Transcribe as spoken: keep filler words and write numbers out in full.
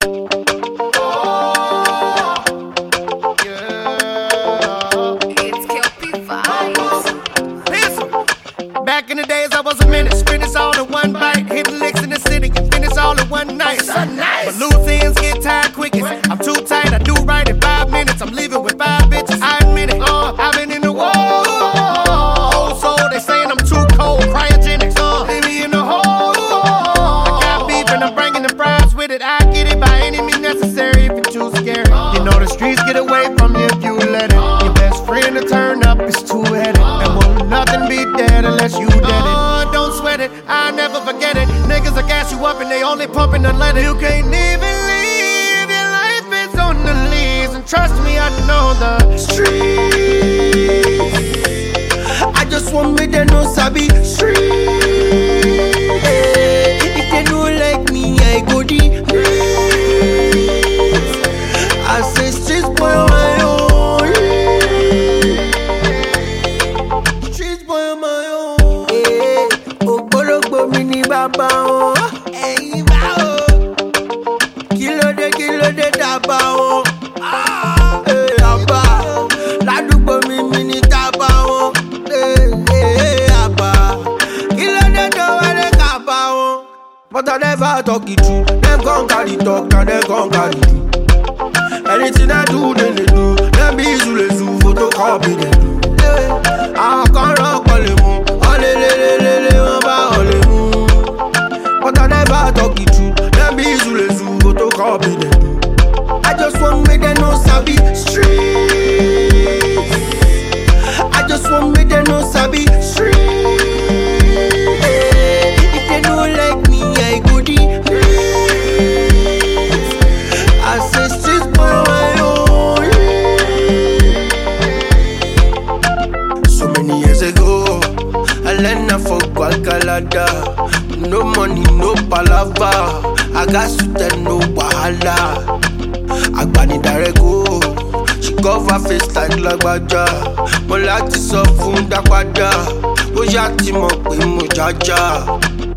Back in the days, I was a minute. Finish all in one bite. Hitting licks in the city and finish all in one night. So nice. But loose ends get tired quickest. I'm too tight, I do right in five minutes. I'm leaving with five bitches. I admit it. Uh, I've been in the war. Old soul, they saying I'm too cold. Cryogenics. Uh, leave me in the hole. I got beef and I'm bringing the fries with it. I get it by any means necessary if it's too scary. You know the streets get away from you if you let it. Your best friend to turn up is two-headed. And won't nothing be dead unless you dead it. Oh, don't sweat it, I'll never forget it. Niggas will gas you up and they only pumping unleaded. You can't even leave, your life is on the leaves. And trust me, I know the streets. I just want me to know sabi street. If they don't like me, I go deep. I say streets boy on my own. Streets boy on my own. Hey, Ogbologbo mi ni baba o. Ẹyin bá o. Kílódé kílódé dábà o. Hey, àbá. Ládùúgbò mi mi ni tábà o. Hey, hey, àbá. Kílódé tó wẹ́rẹ́ kábà o. But I never talk it true. Them gon' carry talk and them gon' carry do. Anything I do, then they do. Them be zule zu, photocopy they do. I can't rock all the moon. All the le le le le, one by all the moon. But I never talk it true. Them be zule zu, photocopy they do. I just want me they know sabi street. I just want me they know sabi street. If they don't like me, I go deep. I say streets boy on my own. So many years ago, I learned to fuck Guadalajara. No money, no palava. I got suit and no wahala. Agbani darego, she cover face like lagbaja. Mo láti sọ fún dápadà, ó yá tí mo pè mo jájá.